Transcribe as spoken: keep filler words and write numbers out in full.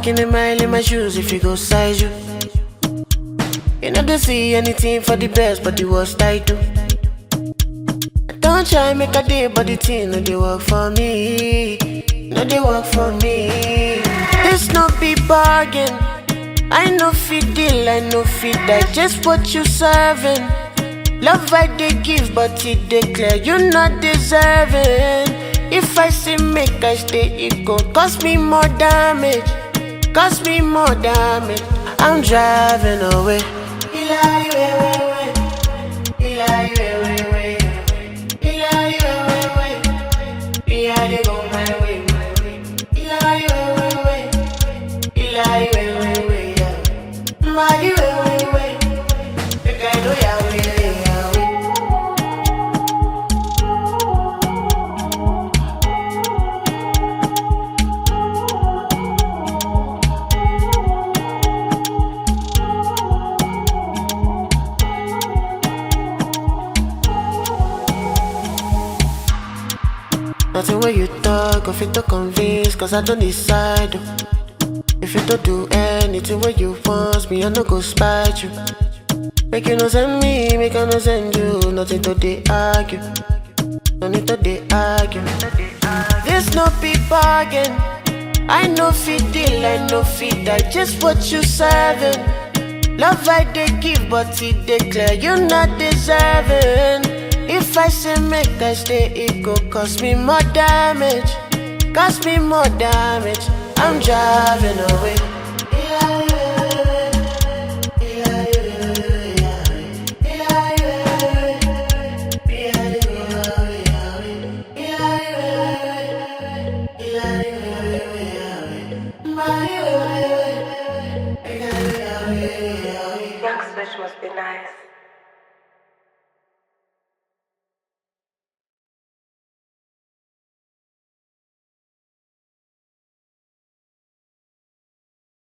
walking a mile in my shoes if you go size you. You know they see anything for the best, but the worst I do. I don't try make a day, but the thing no they work for me. No they work for me. This no be bargain. I know fit deal, I know fit digest what you serving. Love I they give, but it declare you not deserving. If I say make I stay, it gon' cost me more damage. Cost me more damage. I'm driving away. Eli, way, way, way. Eli, way, way, way. Eli, way, way, way. Eli, they go my way, my way. Eli, way, way, way. Eli, way, way, way. My way, way, way. Make I know ya way, ya way. Nothing where you talk, if you don't convince, cause I don't decide. If you don't do anything where you want me, I no go spite you. Make you no send me, make I no send you. Nothing to they argue, no need to they argue. This no be bargain. I know fit deal, I know fit digest what you serving. Love I they give, but it declare you not deserving. If I say make I stay, it go cost me more damage. Cost me more damage. I'm driving away.